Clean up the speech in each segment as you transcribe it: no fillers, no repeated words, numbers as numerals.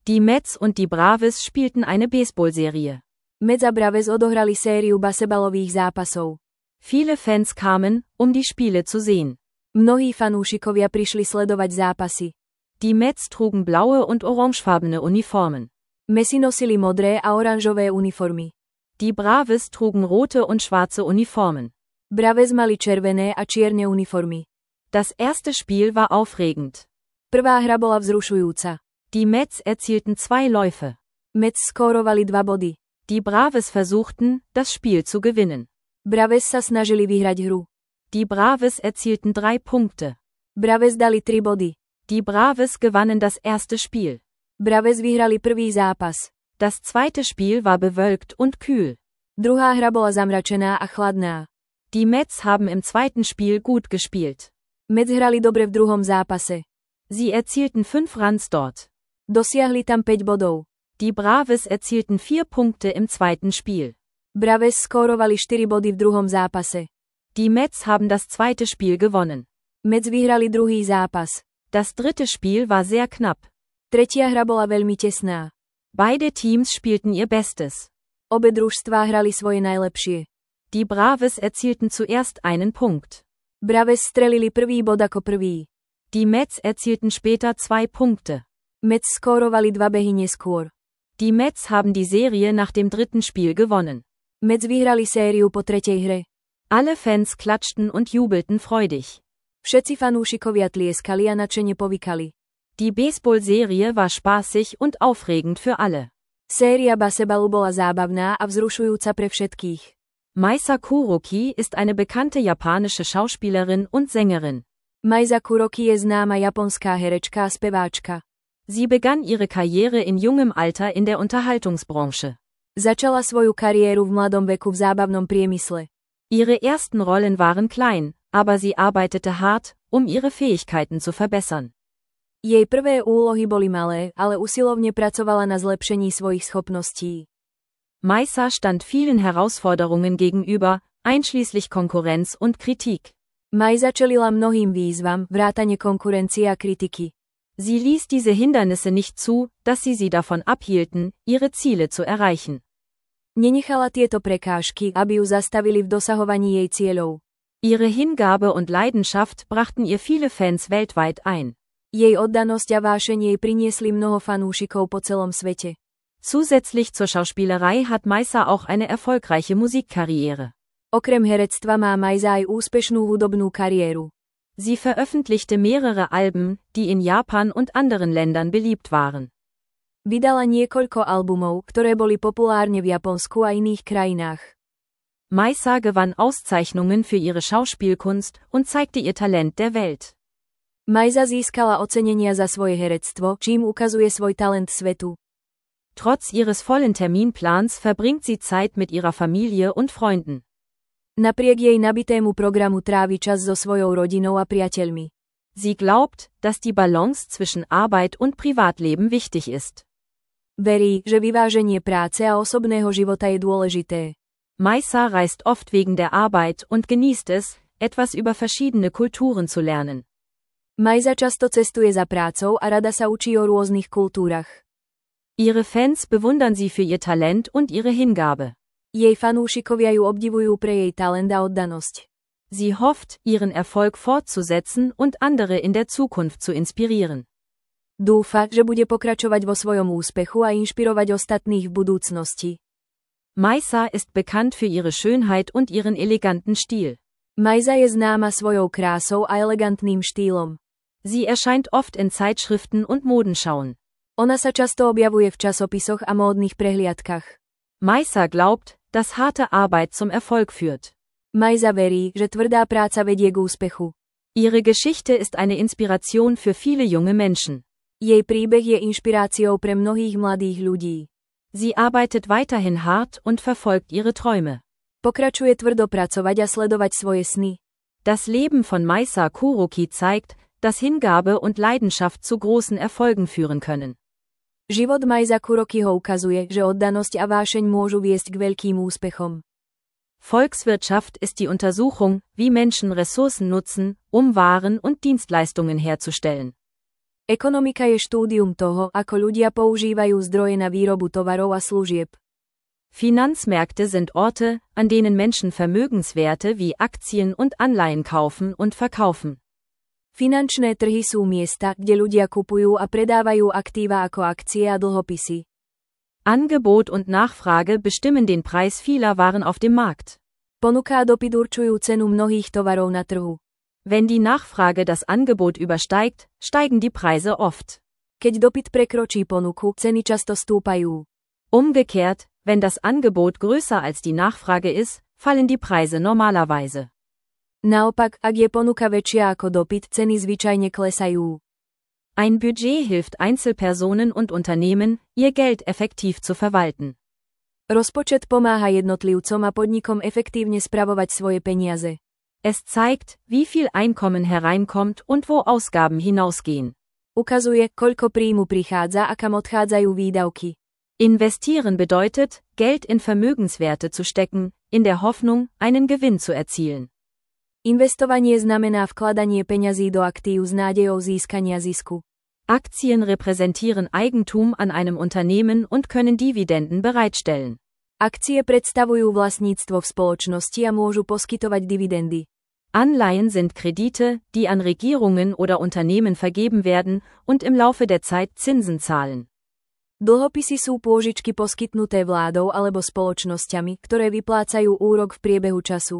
Die Mets und die Braves spielten eine Baseballserie. Mets a Braves odohrali sériu basebalových zápasov. Viele Fans kamen, um die Spiele zu sehen. Mnohí fanúšikovia prišli sledovať zápasy. Die Mets trugen blaue und orangefarbene Uniformen. Mesi nosili modré a oranžové uniformy. Die Braves trugen rote und schwarze Uniformen. Braves mali červené a čierne uniformy. Das erste Spiel war aufregend. Prvá hra bola vzrušujúca. Die Mets erzielten 2 Läufe. Mets skórovali 2 body. Die Braves versuchten, das Spiel zu gewinnen. Braves sa snažili vyhrať hru. Die Braves erzielten 3 Punkte. Braves dali 3 body. Die Braves gewannen das erste Spiel. Braves vyhrali prvý zápas. Das zweite Spiel war bewölkt und kühl. Druhá hra bola zamračená a chladná. Die Mets haben im zweiten Spiel gut gespielt. Mets hrali dobre v druhom zápase. Sie erzielten 5 Runs dort. Dosiahli tam 5 bodov. Die Braves erzielten 4 Punkte im zweiten Spiel. Braves skórovali 4 body v druhom zápase. Die Mets haben das zweite Spiel gewonnen. Mets vyhrali druhý zápas. Das dritte Spiel war sehr knapp. Tretia hra bola veľmi tesná. Beide Teams spielten ihr Bestes. Obe družstvá hrali svoje najlepšie. Die Braves erzielten zuerst einen Punkt. Braves strelili prvý bod ako prvý. Die Mets erzielten später 2 Punkte. Mets skórovali 2 behy neskôr. Die Mets haben die Serie nach dem dritten Spiel gewonnen. Mets vyhrali sériu po tretej hre. Alle Fans klatschten und jubelten freudig. Všetci fanúšikovia tlieskali a nadšene povykali. Die Baseball-Serie war spaßig und aufregend für alle. Séria basebalu bola zábavná a vzrušujúca pre všetkých. Maisa Kuroki ist eine bekannte japanische Schauspielerin und Sängerin. Maisa Kuroki je známa japonská herečka a speváčka. Sie begann ihre Karriere in jungem Alter in der Unterhaltungsbranche. Začala svoju kariéru v mladom veku v zábavnom priemysle. Ihre ersten Rollen waren klein, aber sie arbeitete hart, um ihre Fähigkeiten zu verbessern. Jej prvé úlohy boli malé, ale usilovne pracovala na zlepšení svojich schopností. Maisa stand vielen Herausforderungen gegenüber, einschließlich Konkurrenz und Kritik. Maisa čelila mnohým výzvam, vrátane konkurencie a kritiky. Sie ließ diese Hindernisse nicht zu, dass sie davon abhielten, ihre Ziele zu erreichen. Nenechala tieto prekážky, aby ju zastavili v dosahovaní jej cieľov. Ihre Hingabe und Leidenschaft brachten ihr viele Fans weltweit ein. Jej oddanosť a vášeň jej priniesli mnoho fanúšikov po celom svete. Zusätzlich zur Schauspielerei hat Maisa auch eine erfolgreiche Musikkarriere. Okrem herectva má Maisa aj úspešnú hudobnú kariéru. Sie veröffentlichte mehrere Alben, die in Japan und anderen Ländern beliebt waren. Vydala niekoľko albumov, ktoré boli populárne v Japonsku a iných krajinách. Maisa gewann Auszeichnungen für ihre Schauspielkunst und zeigte ihr Talent der Welt. Maisa získala ocenenia za svoje herectvo, čím ukazuje svoj talent svetu. Trotz ihres vollen Terminplans verbringt sie Zeit mit ihrer Familie und Freunden. Napriek jej nabitému programu trávi čas so svojou rodinou a priateľmi. Sie glaubt, dass die Balance zwischen Arbeit und Privatleben wichtig ist. Verí, že vyváženie práce a osobného života je dôležité. Maisa reist oft wegen der Arbeit und genießt es, etwas über verschiedene Kulturen zu lernen. Maisa často cestuje za prácou a rada sa učí o rôznych kultúrach. Ihre Fans bewundern sie für ihr Talent und ihre Hingabe. Jej fanúšikovia ju obdivujú pre jej talent a oddanosť. Sie hofft, ihren Erfolg fortzusetzen und andere in der Zukunft zu inspirieren. Dúfa, že bude pokračovať vo svojom úspechu a inšpirovať ostatných v budúcnosti. Maisa ist bekannt für ihre Schönheit und ihren eleganten Stil. Maisa je známa svojou krásou a elegantným štýlom. Sie erscheint oft in Zeitschriften und Modenschauen. Ona sa často objavuje v časopisoch a módnych prehliadkach. Maisa glaubt, dass harte Arbeit zum Erfolg führt. Maisa verí, že tvrdá práca vedie k úspechu. Ihre Geschichte ist eine Inspiration für viele junge Menschen. Jej príbeh je inšpiráciou pre mnohých mladých ľudí. Sie arbeitet weiterhin hart und verfolgt ihre Träume. Pokračuje tvrdo pracovať a sledovať svoje sny. Das Leben von Maisa Kuroki zeigt, dass Hingabe und Leidenschaft zu großen Erfolgen führen können. Život Maisa Kurokiho ukazuje, že oddanosť a vášeň môžu viesť k veľkým úspechom. Volkswirtschaft ist die Untersuchung, wie Menschen Ressourcen nutzen, um Waren und Dienstleistungen herzustellen. Ekonomika je štúdium toho, ako ľudia používajú zdroje na výrobu tovarov a služieb. Finanzmärkte sind Orte, an denen Menschen Vermögenswerte wie Aktien und Anleihen kaufen und verkaufen. Finančné trhy sú miesta, kde ľudia kupujú a predávajú aktíva ako akcie a dlhopisy. Angebot und Nachfrage bestimmen den Preis vieler Waren auf dem Markt. Ponuka a dopyt určujú cenu mnohých tovarov na trhu. Wenn die Nachfrage das Angebot übersteigt, steigen die Preise oft. Keď dopyt prekročí ponuku, ceny často stúpajú. Umgekehrt, wenn das Angebot größer als die Nachfrage ist, fallen die Preise normalerweise. Naopak, ak je ponuka väčšia ako dopyt, ceny zvyčajne klesajú. Ein Budget hilft Einzelpersonen und Unternehmen, ihr Geld effektiv zu verwalten. Rozpočet pomáha jednotlivcom a podnikom efektívne spravovať svoje peniaze. Es zeigt, wie viel Einkommen hereinkommt und wo Ausgaben hinausgehen. Ukazuje, koľko príjmu prichádza a kam odchádzajú výdavky. Investieren bedeutet, Geld in Vermögenswerte zu stecken, in der Hoffnung, einen Gewinn zu erzielen. Investovanie znamená vkladanie peňazí do aktív s nádejou získania zisku. Aktien repräsentieren Eigentum an einem Unternehmen und können Dividenden bereitstellen. Akcie predstavujú vlastníctvo v spoločnosti a môžu poskytovať dividendy. Anleihen sind Kredite, die an Regierungen oder Unternehmen vergeben werden und im Laufe der Zeit Zinsen zahlen. Dlhopisy sú pôžičky poskytnuté vládou alebo spoločnosťami, ktoré vyplácajú úrok v priebehu času.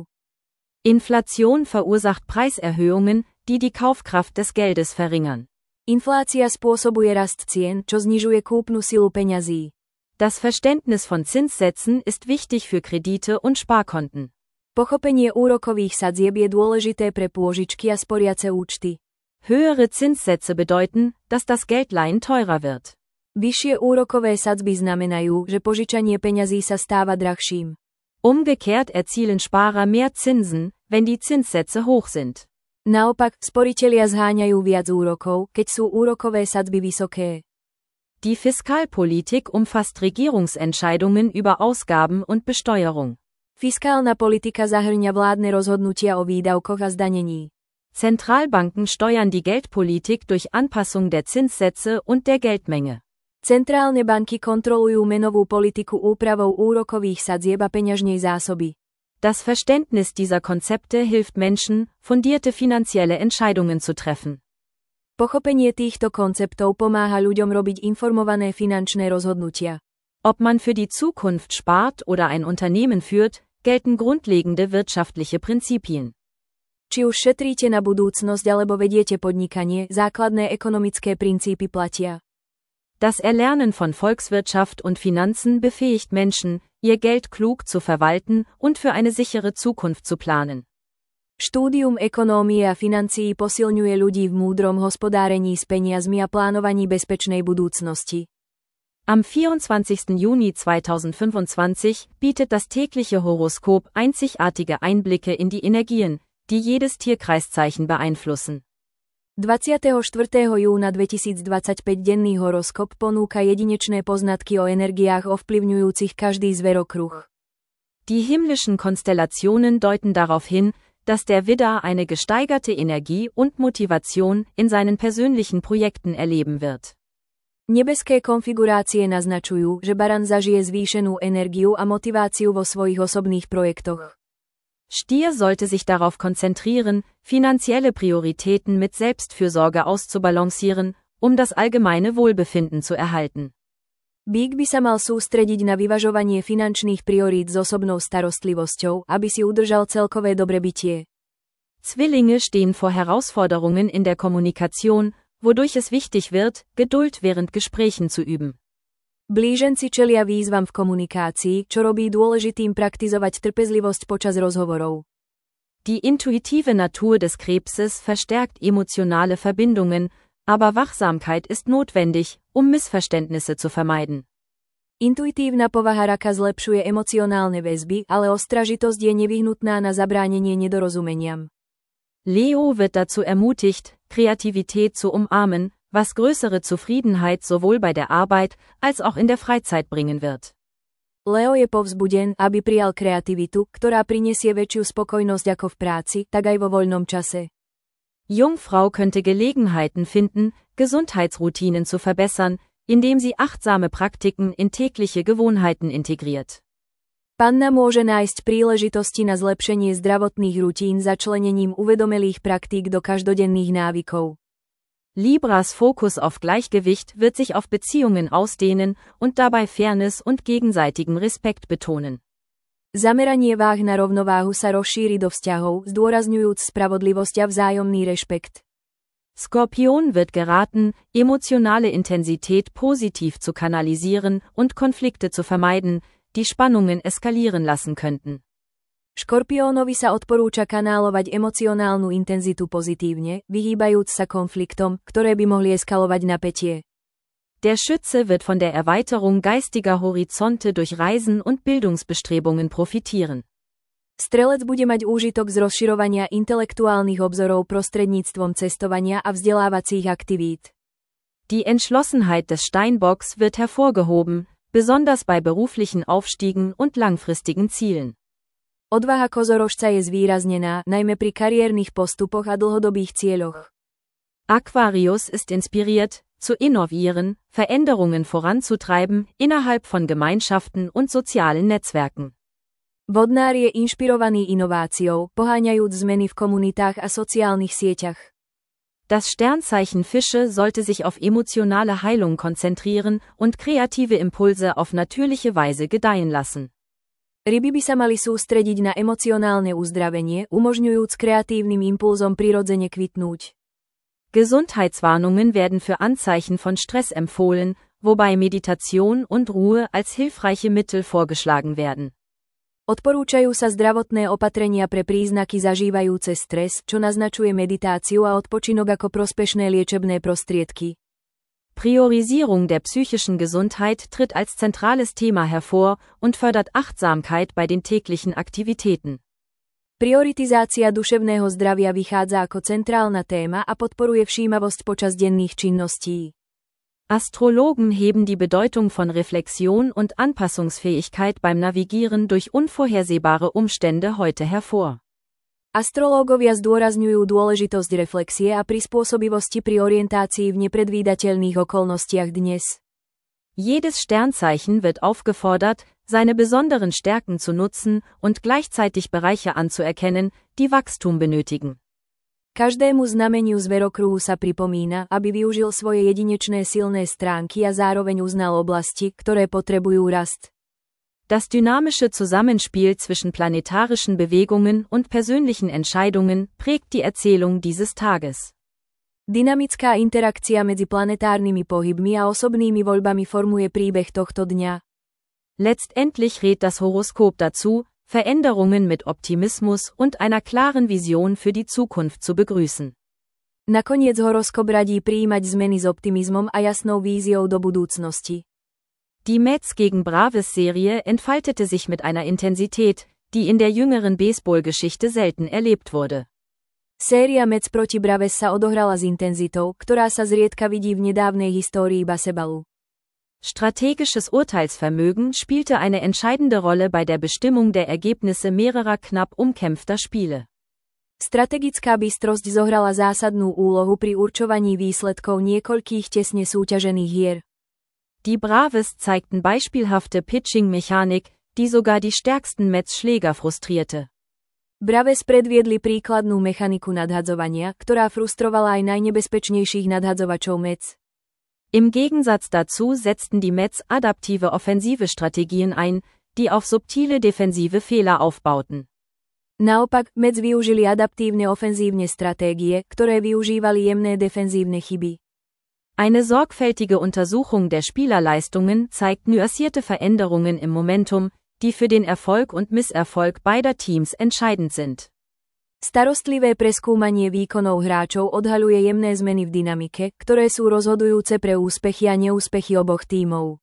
Inflation verursacht Preiserhöhungen, die die Kaufkraft des Geldes verringern. Inflácia spôsobuje rast cien, čo znižuje kúpnu silu peňazí. Das Verständnis von Zinssätzen ist wichtig für Kredite und Sparkonten. Pochopenie úrokových sadzieb je dôležité pre pôžičky a sporiace účty. Höhere Zinssätze bedeuten, dass das Geldleihen teurer wird. Vyššie úrokové sadzby znamenajú, že požičanie peňazí sa stáva drahším. Umgekehrt erzielen Sparer mehr Zinsen, wenn die Zinssätze hoch sind. Naopak, sporitelia zháňajú viac úrokov, keď sú úrokové sadzby vysoké. Die Fiskalpolitik umfasst Regierungsentscheidungen über Ausgaben und Besteuerung. Fiskálna politika zahŕňa vládne rozhodnutia o výdavkoch a zdanení. Zentralbanken steuern die Geldpolitik durch Anpassung der Zinssätze und der Geldmenge. Centrálne banky kontrolujú menovú politiku úpravou úrokových sadzieb a peňažnej zásoby. Das Verständnis dieser Konzepte hilft Menschen, fundierte finanzielle Entscheidungen zu treffen. Pochopenie týchto konceptov pomáha ľuďom robiť informované finančné rozhodnutia. Ob man für die Zukunft spart oder ein Unternehmen führt, gelten grundlegende wirtschaftliche Prinzipien. Či už šetríte na budúcnosť alebo vediete podnikanie, základné ekonomické princípy platia. Das Erlernen von Volkswirtschaft und Finanzen befähigt Menschen, ihr Geld klug zu verwalten und für eine sichere Zukunft zu planen. Štúdium ekonómie a financií posilňuje ľudí v múdrom hospodárení s peniazmi a plánovaní bezpečnej budúcnosti. Am 24. Juni 2025 bietet das tägliche Horoskop einzigartige Einblicke in die Energien, die jedes Tierkreiszeichen beeinflussen. 24. júna 2025 denný horoskop ponúka jedinečné poznatky o energiách ovplyvňujúcich každý zverokruh. Die himmlischen Konstellationen deuten darauf hin, dass der Widder eine gesteigerte Energie und Motivation in seinen persönlichen Projekten erleben wird. Nebeské konfigurácie naznačujú, že baran zažije zvýšenú energiu a motiváciu vo svojich osobných projektoch. Stier sollte sich darauf konzentrieren, finanzielle Prioritäten mit Selbstfürsorge auszubalancieren, um das allgemeine Wohlbefinden zu erhalten. Bík by sa mal sústrediť na vyvažovanie finančných priorít s osobnou starostlivosťou, aby si udržal celkové dobrebytie. Zwillinge stehen vor Herausforderungen in der Kommunikation, wodurch es wichtig wird, Geduld während Gesprächen zu üben. Blíženci čelia výzvam v komunikácii, čo robí dôležitým praktizovať trpezlivosť počas rozhovorov. Die intuitive Natur des Krebses verstärkt emotionale Verbindungen, aber Wachsamkeit ist notwendig, um Missverständnisse zu vermeiden. Intuitívna povaha raka zlepšuje emocionálne väzby, ale ostražitosť je nevyhnutná na zabránenie nedorozumeniam. Leo wird dazu ermutigt, Kreativität zu umarmen, was größere Zufriedenheit sowohl bei der Arbeit als auch in der Freizeit bringen wird. Leo je povzbuden, aby prijal kreativitu, ktorá prinesie väčšiu spokojnosť ako v práci, tak aj vo voľnom čase. Jungfrau könnte Gelegenheiten finden, Gesundheitsroutinen zu verbessern, indem sie achtsame Praktiken in tägliche Gewohnheiten integriert. Panna môže nájsť príležitosti na zlepšenie zdravotných rutín začlenením uvedomelých praktík do každodenných návykov. Libras Fokus auf Gleichgewicht wird sich auf Beziehungen ausdehnen und dabei Fairness und gegenseitigen Respekt betonen. Zameranie váh na rovnováhu sa rozšíri do vzťahov, zdôrazňujúc spravodlivosť a vzájomný rešpekt. Skorpion wird geraten, emotionale Intensität positiv zu kanalisieren und Konflikte zu vermeiden, die Spannungen eskalieren lassen könnten. Škorpiónovi sa odporúča kanálovať emocionálnu intenzitu pozitívne, vyhýbajúc sa konfliktom, ktoré by mohli eskalovať napätie. Der Schütze wird von der Erweiterung geistiger Horizonte durch Reisen und Bildungsbestrebungen profitieren. Strelec bude mať úžitok z rozširovania intelektuálnych obzorov prostredníctvom cestovania a vzdelávacích aktivít. Die Entschlossenheit des Steinbocks wird hervorgehoben, besonders bei beruflichen Aufstiegen und langfristigen Zielen. Odvaha kozorožca je zvýraznená, najmä pri kariérnych postupoch a dlhodobých cieľoch. Aquarius ist inspiriert, zu innovieren, Veränderungen voranzutreiben, innerhalb von Gemeinschaften und sozialen Netzwerken. Vodnár je inšpirovaný inováciou, poháňajúc zmeny v komunitách a sociálnych sieťach. Das Sternzeichen Fische sollte sich auf emotionale Heilung konzentrieren und kreative Impulse auf natürliche Weise gedeihen lassen. Ryby by sa mali sústrediť na emocionálne uzdravenie, umožňujúc kreatívnym impulzom prirodzene kvitnúť. Gesundheitswarnungen werden für Anzeichen von Stress empfohlen, wobei Meditation und Ruhe als hilfreiche Mittel vorgeschlagen werden. Odporúčajú sa zdravotné opatrenia pre príznaky zažívajúce stres, čo naznačuje meditáciu a odpočinok ako prospešné liečebné prostriedky. Priorisierung der psychischen Gesundheit tritt als zentrales Thema hervor und fördert Achtsamkeit bei den täglichen Aktivitäten. Prioritizácia duševného zdravia vychádza ako centrálna téma a podporuje všímavosť počas denných činností. Astrologen heben die Bedeutung von Reflexion und Anpassungsfähigkeit beim Navigieren durch unvorhersehbare Umstände heute hervor. Astrológovia zdôrazňujú dôležitosť reflexie a prispôsobivosti pri orientácii v nepredvídateľných okolnostiach dnes. Jedes Sternzeichen wird aufgefordert, seine besonderen Stärken zu nutzen und gleichzeitig Bereiche anzuerkennen, die Wachstum benötigen. Každému znameniu zverokruhu sa pripomína, aby využil svoje jedinečné silné stránky a zároveň uznal oblasti, ktoré potrebujú rast. Das dynamische Zusammenspiel zwischen planetarischen Bewegungen und persönlichen Entscheidungen prägt die Erzählung dieses Tages. Dynamická interakcia medzi planetárnymi pohybmi a osobnými voľbami formuje príbeh tohto dňa. Letztendlich rät das Horoskop dazu, Veränderungen mit Optimismus und einer klaren Vision für die Zukunft zu begrüßen. Nakoniec horoskop radí prijímať zmeny s optimizmom a jasnou víziou do budúcnosti. Die Mets gegen Braves-Serie entfaltete sich mit einer Intensität, die in der jüngeren Baseball-Geschichte selten erlebt wurde. Séria Mets proti Braves sa odohrala s intenzitou, ktorá sa zriedka vidí v nedávnej histórii baseballu. Strategisches Urteilsvermögen spielte eine entscheidende Rolle bei der Bestimmung der Ergebnisse mehrerer knapp umkämpfter Spiele. Strategická bystrosť zohrala zásadnú úlohu pri určovaní výsledkov niekoľkých tesne súťažených hier. Die Braves zeigten beispielhafte Pitching-Mechanik, die sogar die stärksten Mets-Schläger frustrierte. Braves predviedli príkladnú mechaniku nadhadzovania, ktorá frustrovala aj najnebezpečnejších nadhadzovačov Mets. Im Gegensatz dazu setzten die Mets adaptive offensive Strategien ein, die auf subtile defensive Fehler aufbauten. Naopak, Mets využili adaptívne ofenzívne stratégie, ktoré využívali jemné defenzívne chyby. Eine sorgfältige Untersuchung der Spielerleistungen zeigt nuancierte Veränderungen im Momentum, die für den Erfolg und Misserfolg beider Teams entscheidend sind. Starostlivé preskúmanie výkonov hráčov odhaľuje jemné zmeny v dynamike, ktoré sú rozhodujúce pre úspechy a neúspechy oboch tímov.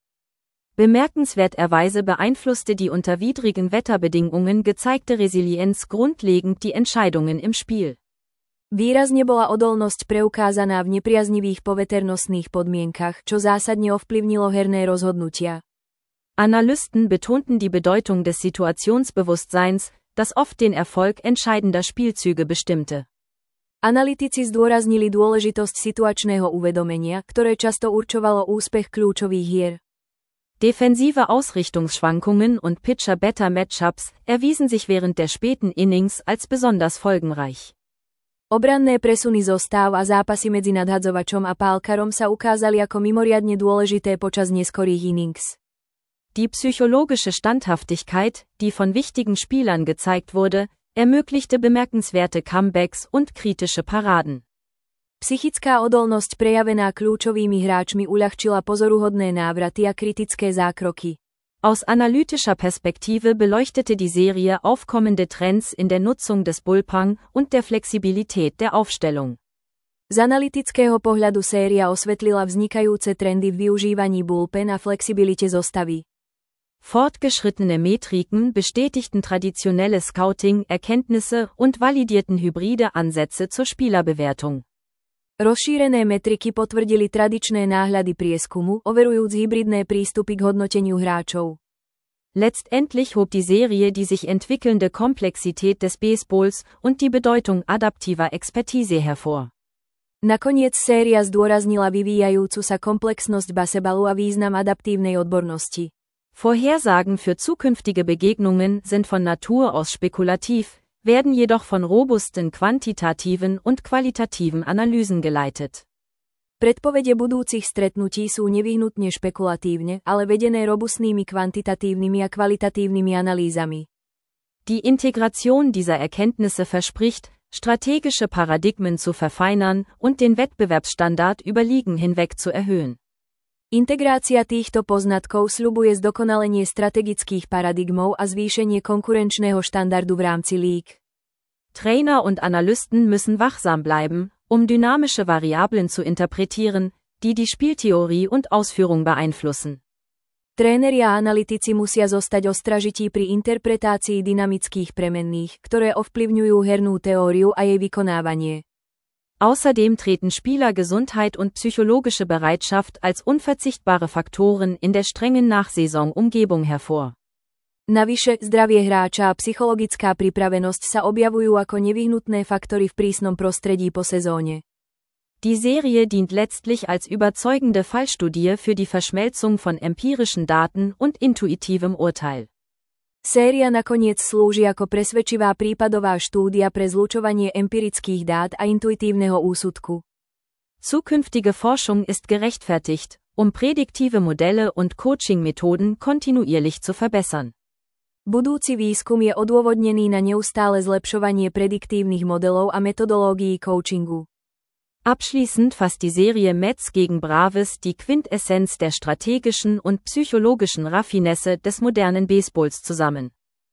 Bemerkenswerterweise beeinflusste die unter widrigen Wetterbedingungen gezeigte Resilienz grundlegend die Entscheidungen im Spiel. Výrazne bola odolnosť preukázaná v nepriaznivých poveternostných podmienkach, čo zásadne ovplyvnilo herné rozhodnutia. Analysten betonten die Bedeutung des Situationsbewusstseins, das oft den Erfolg entscheidender Spielzüge bestimmte. Analytici zdôraznili dôležitosť situačného uvedomenia, ktoré často určovalo úspech kľúčových hier. Defensive Ausrichtungsschwankungen und Pitcher-Batter-Matchups erwiesen sich während der späten Innings als besonders folgenreich. Obranné presuny zostav a zápasy medzi nadhadzovačom a pálkarom sa ukázali ako mimoriadne dôležité počas neskorých innings. Die psychologische Standhaftigkeit, die von wichtigen Spielern gezeigt wurde, ermöglichte bemerkenswerte Comebacks und kritische Paraden. Psychická odolnosť prejavená kľúčovými hráčmi uľahčila pozoruhodné návraty a kritické zákroky. Aus analytischer Perspektive beleuchtete die Serie aufkommende Trends in der Nutzung des Bullpen und der Flexibilität der Aufstellung. Z analytického pohľadu séria osvetlila vznikajúce trendy v využívaní bullpen a flexibilite zostavy. Fortgeschrittene Metriken bestätigten traditionelle Scouting-Erkenntnisse und validierten hybride Ansätze zur Spielerbewertung. Rozšírené metriky potvrdili tradičné náhľady prieskumu, overujúc hybridné prístupy k hodnoteniu hráčov. Letztendlich hob die Serie die sich entwickelnde Komplexität des Baseballs und die Bedeutung adaptiver Expertise hervor. Nakoniec séria zdôraznila vyvíjajúcu sa komplexnosť baseballu a význam adaptívnej odbornosti. Vorhersagen für zukünftige Begegnungen sind von Natur aus spekulativ, werden jedoch von robusten quantitativen und qualitativen Analysen geleitet. Predpovede budúcich stretnutí sú nevyhnutne špekulatívne, ale vedené robustnými kvantitatívnymi a kvalitatívnymi analýzami. Die Integration dieser Erkenntnisse verspricht, strategische Paradigmen zu verfeinern und den Wettbewerbsstandard über Ligen hinweg zu erhöhen. Integrácia týchto poznatkov sľubuje zdokonalenie strategických paradigmov a zvýšenie konkurenčného štandardu v rámci líg. Trainer und Analysten müssen wachsam bleiben, um dynamische Variablen zu interpretieren, die die Spieltheorie und Ausführung beeinflussen. Tréneri a analytici musia zostať ostražití pri interpretácii dynamických premenných, ktoré ovplyvňujú hernú teóriu a jej vykonávanie. Außerdem treten Spielergesundheit und psychologische Bereitschaft als unverzichtbare Faktoren in der strengen Nachsaison-Umgebung hervor. Navyše, zdravie hráča a psychologická pripravenosť sa objavujú ako nevyhnutné faktory v prísnom prostredí po sezóne. Die Serie dient letztlich als überzeugende Fallstudie für die Verschmelzung von empirischen Daten und intuitivem Urteil. Séria nakoniec slúži ako presvedčivá prípadová štúdia pre zlučovanie empirických dát a intuitívneho úsudku. Zukünftige Forschung ist gerechtfertigt, um prädiktive Modelle und Coaching-Methoden kontinuierlich zu verbessern. Budúci výskum je odôvodnený na neustále zlepšovanie prediktívnych modelov a metodológií coachingu. Abschließend fasst die Serie Mets gegen Braves die Quintessenz der strategischen und psychologischen Raffinesse des modernen Baseballs zusammen.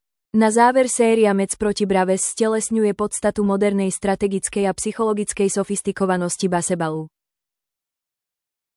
Na záver séria Mets proti Braves stelesňuje podstatu modernej strategickej a psychologickej sofistikovanosti baseballu.